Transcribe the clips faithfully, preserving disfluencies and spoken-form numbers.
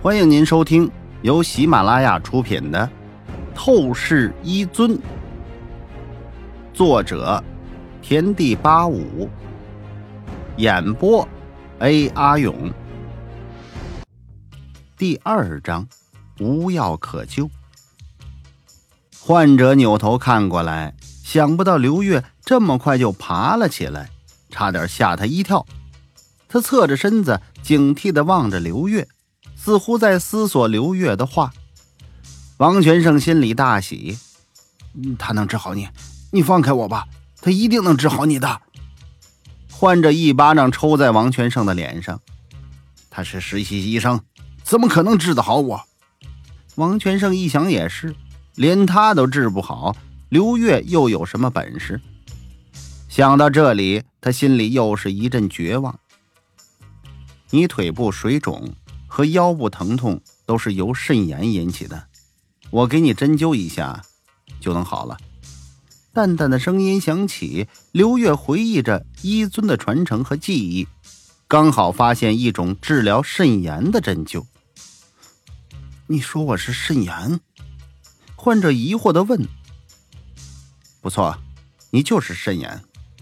欢迎您收听由喜马拉雅出品的《透视一尊》，作者天地八五，演播 A 阿勇。第二章，无药可救。患者扭头看过来，想不到刘月这么快就爬了起来，差点吓他一跳。他侧着身子，警惕地望着刘月，似乎在思索刘月的话。王全胜心里大喜， 他能治好你，你放开我吧，他一定能治好你的。 患者一巴掌抽在王全胜的脸上， 他是实习医生，怎么可能治得好我？ 王全胜一想也是，连他都治不好，刘月又有什么本事？想到这里，他心里又是一阵绝望。你腿部水肿和腰部疼痛都是由肾炎引起的，我给你针灸一下就能好了。淡淡的声音响起，刘月回忆着医尊的传承和记忆，刚好发现一种治疗肾炎的针灸。 你说我是肾炎？ 患者疑惑地问。不错，你就是肾炎。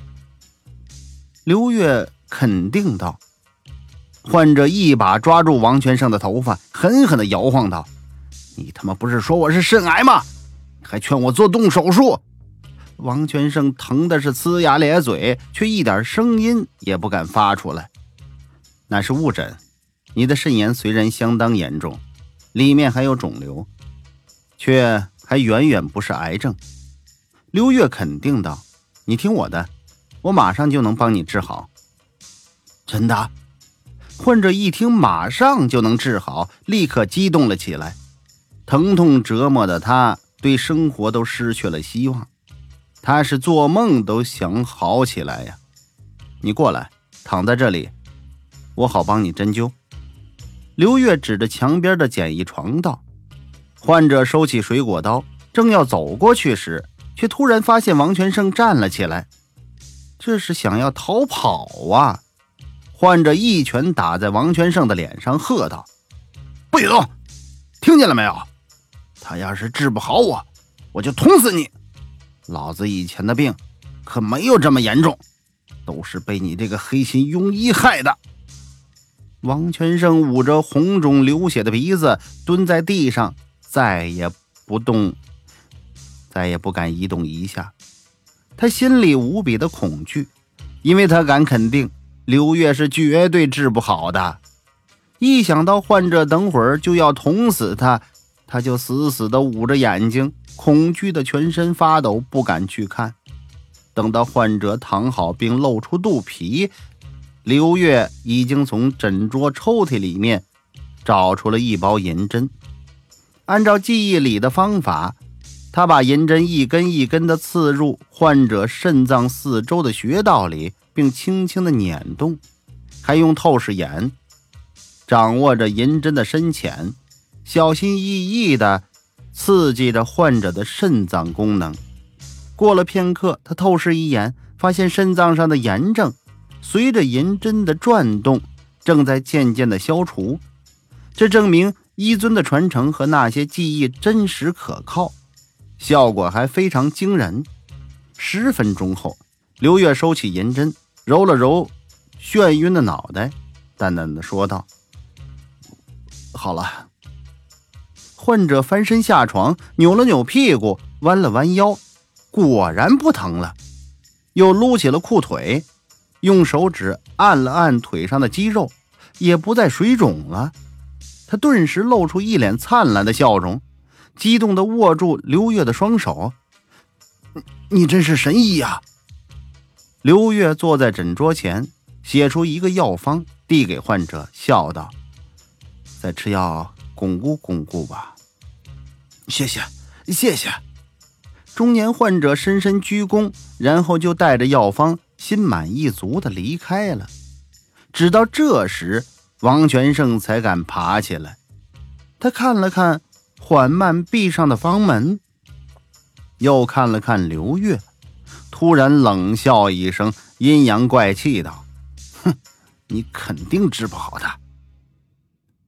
刘月肯定道。患者一把抓住王全胜的头发，狠狠地摇晃道：你他妈不是说我是肾癌吗？你还劝我做动手术！王全胜疼的是呲牙咧嘴，却一点声音也不敢发出来。那是误诊，你的肾炎虽然相当严重，里面还有肿瘤，却还远远不是癌症。刘月肯定道：你听我的，我马上就能帮你治好。 真的？ 患者一听马上就能治好，立刻激动了起来。疼痛折磨的他对生活都失去了希望，他是做梦都想好起来呀。你过来，躺在这里，我好帮你针灸。刘月指着墙边的简易床道。患者收起水果刀，正要走过去时，却突然发现王全胜站了起来，这是想要逃跑啊！患者一拳打在王全胜的脸上，喝道：不许动，听见了没有？他要是治不好我，我就捅死你！老子以前的病可没有这么严重，都是被你这个黑心庸医害的。王全胜捂着红肿流血的鼻子，蹲在地上，再也不动，再也不敢移动一下。他心里无比的恐惧，因为他敢肯定刘月是绝对治不好的。一想到患者等会儿就要捅死他，他就死死地捂着眼睛，恐惧的全身发抖，不敢去看。等到患者躺好并露出肚皮，刘月已经从枕桌抽屉里面找出了一包银针。按照记忆里的方法，他把银针一根一根地刺入患者肾脏四周的穴道里，并轻轻地捻动，还用透视眼掌握着银针的深浅，小心翼翼地刺激着患者的肾脏功能。过了片刻，他透视一眼，发现肾脏上的炎症随着银针的转动正在渐渐地消除，这证明医尊的传承和那些记忆真实可靠，效果还非常惊人。十分钟后，刘月收起银针，揉了揉眩晕的脑袋，淡淡地说道：好了。患者翻身下床，扭了扭屁股，弯了弯腰，果然不疼了。又撸起了裤腿，用手指按了按腿上的肌肉，也不再水肿了。他顿时露出一脸灿烂的笑容，激动地握住刘月的双手：你真是神医呀！刘月坐在诊桌前，写出一个药方递给患者，笑道：再吃药巩固巩固吧。 谢谢谢谢。 中年患者深深鞠躬，然后就带着药方心满意足地离开了。直到这时，王全胜才敢爬起来。他看了看缓慢闭上的房门，又看了看刘月，突然冷笑一声，阴阳怪气道：哼，你肯定治不好的。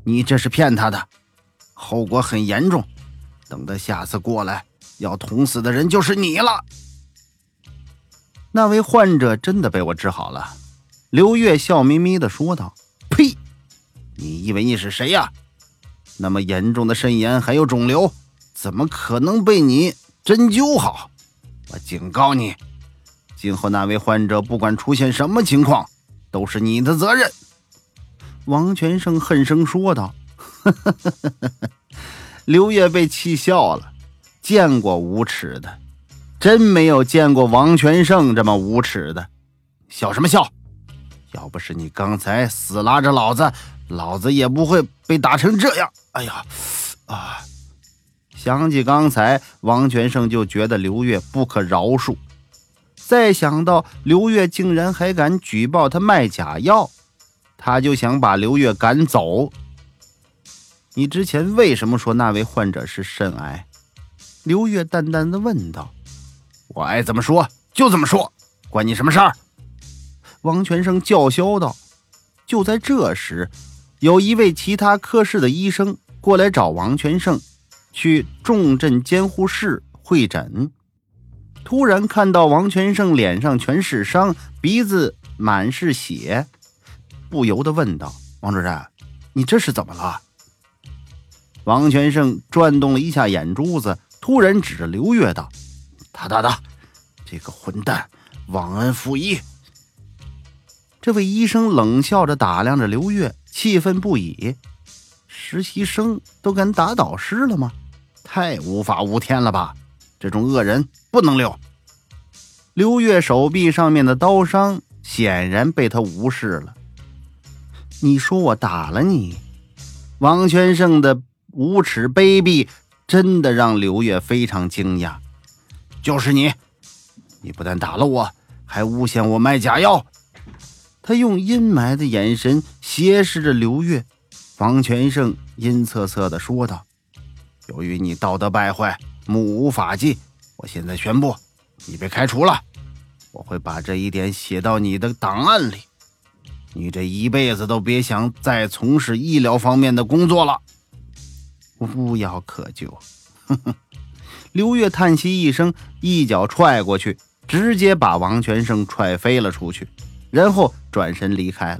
你这是骗他的，后果很严重，等他下次过来，要捅死的人就是你了。 那位患者真的被我治好了。刘月笑眯眯地说道。 呸！你以为你是谁呀？那么严重的肾炎还有肿瘤，怎么可能被你针灸好？我警告你，今后那位患者不管出现什么情况，都是你的责任。 王全胜恨声说道。刘月被气笑了，见过无耻的，真没有见过王全胜这么无耻的。 笑什么笑？要不是你刚才死拉着老子，老子也不会被打成这样。哎呀啊！ 想起刚才，王全胜就觉得刘月不可饶恕。再想到刘月竟然还敢举报他卖假药，他就想把刘月赶走。你之前为什么说那位患者是肾癌？刘月淡淡地问道。 我爱怎么说就怎么说，关你什么事儿？ 王全胜叫嚣道。就在这时，有一位其他科室的医生过来找王全胜去重症监护室会诊。突然看到王全胜脸上全是伤，鼻子满是血，不由得问道： 王主任，你这是怎么了？ 王全胜转动了一下眼珠子，突然指着刘月道： 他他他，这个混蛋忘恩负义。 这位医生冷笑着打量着刘月，气愤不已。实习生都敢打导师了吗？ 太无法无天了吧，这种恶人不能留。 刘月手臂上面的刀伤显然被他无视了。你说我打了你？王全胜的无耻卑鄙真的让刘月非常惊讶。 就是你，你不但打了我，还诬陷我卖假药。 他用阴霾的眼神斜视着刘月。王全胜阴恻恻地说道： 由于你道德败坏，目无法纪，我现在宣布你被开除了。我会把这一点写到你的档案里，你这一辈子都别想再从事医疗方面的工作了。 无药可救。刘月叹息一声，一脚踹过去，直接把王全胜踹飞了出去，然后转身离开了。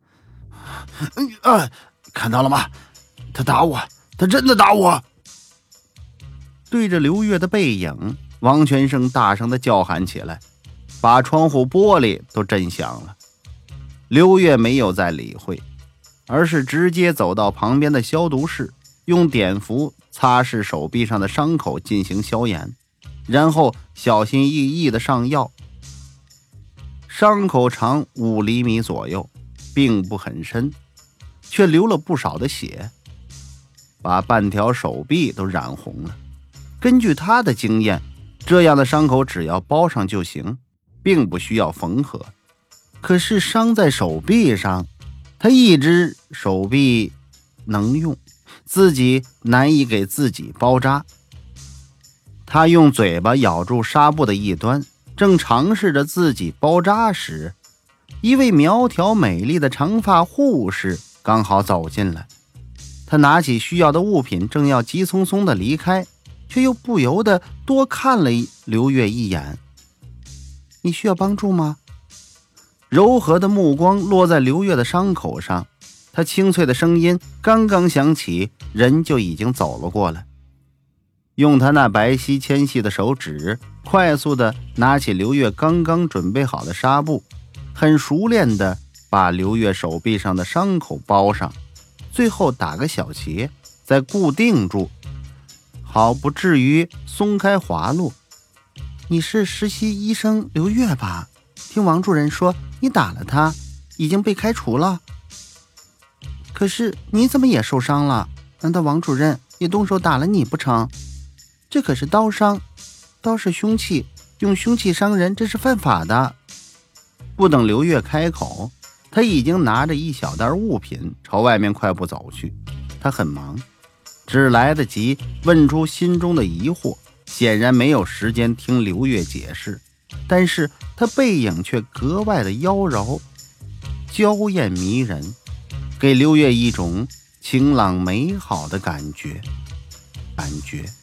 啊，看到了吗？他打我，他真的打我！ 对着刘月的背影，王全胜大声地叫喊起来，把窗户玻璃都震响了。刘月没有再理会，而是直接走到旁边的消毒室，用碘伏擦拭手臂上的伤口进行消炎，然后小心翼翼地上药。伤口长五厘米左右，并不很深，却流了不少的血，把半条手臂都染红了。根据他的经验，这样的伤口只要包上就行，并不需要缝合。可是伤在手臂上，他一只手臂能用，自己难以给自己包扎。他用嘴巴咬住纱布的一端，正尝试着自己包扎时，一位苗条美丽的长发护士刚好走进来。他拿起需要的物品，正要急匆匆地离开，却又不由得多看了刘月一眼。你需要帮助吗？柔和的目光落在刘月的伤口上，他清脆的声音刚刚响起，人就已经走了过来，用他那白皙纤细的手指快速地拿起刘月刚刚准备好的纱布，很熟练地把刘月手臂上的伤口包上，最后打个小结，再固定住，好不至于松开滑落。你是实习医生刘月吧？听王主任说你打了他，已经被开除了。可是你怎么也受伤了？难道王主任也动手打了你不成？这可是刀伤，刀是凶器，用凶器伤人这是犯法的。不等刘月开口，他已经拿着一小袋物品朝外面快步走去。他很忙，只来得及问出心中的疑惑，显然没有时间听刘月解释。但是他背影却格外的妖娆娇艳迷人，给刘月一种晴朗美好的感觉，感觉